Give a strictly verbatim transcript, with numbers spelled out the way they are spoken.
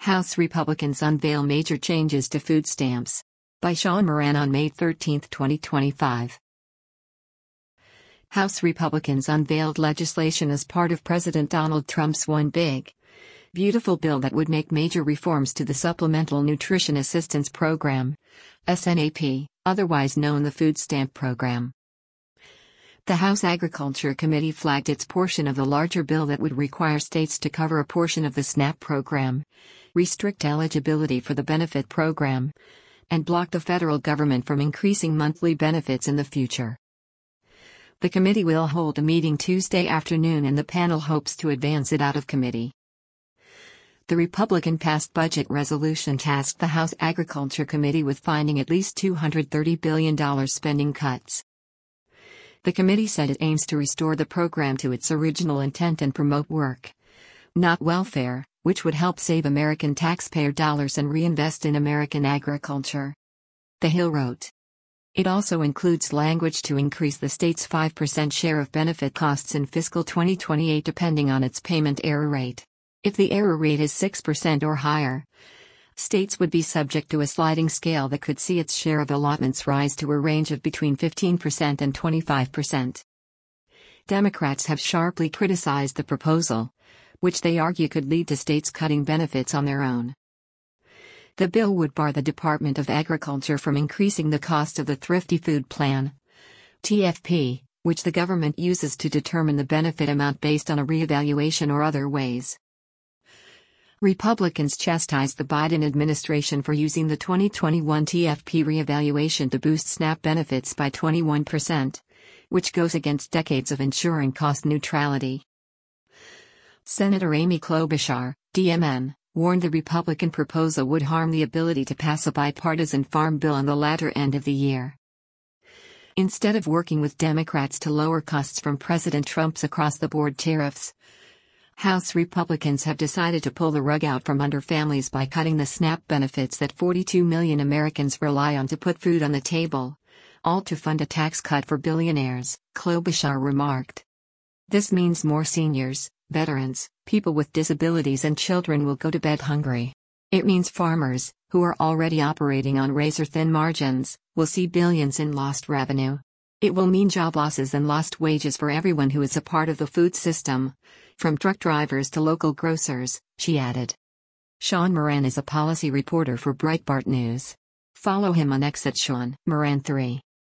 House Republicans unveil major changes to food stamps. By Sean Moran on May thirteenth, twenty twenty-five. House Republicans unveiled legislation as part of President Donald Trump's One Big, Beautiful bill that would make major reforms to the Supplemental Nutrition Assistance Program, S N A P, otherwise known the Food Stamp Program. The House Agriculture Committee flagged its portion of the larger bill that would require states to cover a portion of the SNAP program, restrict eligibility for the benefit program, and block the federal government from increasing monthly benefits in the future. The committee will hold a meeting Tuesday afternoon and the panel hopes to advance it out of committee. The Republican-passed budget resolution tasked the House Agriculture Committee with finding at least two hundred thirty billion dollars spending cuts. The committee said it aims to restore the program to its original intent and promote work, not welfare, which would help save American taxpayer dollars and reinvest in American agriculture. The Hill wrote. It also includes language to increase the state's five percent share of benefit costs in fiscal twenty twenty-eight depending on its payment error rate. If the error rate is six percent or higher, states would be subject to a sliding scale that could see its share of allotments rise to a range of between fifteen percent and twenty-five percent. Democrats have sharply criticized the proposal, which they argue could lead to states cutting benefits on their own. The bill would bar the Department of Agriculture from increasing the cost of the Thrifty Food Plan, T F P, which the government uses to determine the benefit amount based on a reevaluation or other ways. Republicans chastised the Biden administration for using the twenty twenty-one T F P reevaluation to boost SNAP benefits by twenty-one percent, which goes against decades of ensuring cost neutrality. Senator Amy Klobuchar, D M N, warned the Republican proposal would harm the ability to pass a bipartisan farm bill on the latter end of the year. Instead of working with Democrats to lower costs from President Trump's across-the-board tariffs, House Republicans have decided to pull the rug out from under families by cutting the SNAP benefits that forty-two million Americans rely on to put food on the table, all to fund a tax cut for billionaires, Klobuchar remarked. This means more seniors, veterans, people with disabilities and children will go to bed hungry. It means farmers, who are already operating on razor-thin margins, will see billions in lost revenue. It will mean job losses and lost wages for everyone who is a part of the food system, from truck drivers to local grocers, she added. Sean Moran is a policy reporter for Breitbart News. Follow him on X at Sean Moran three.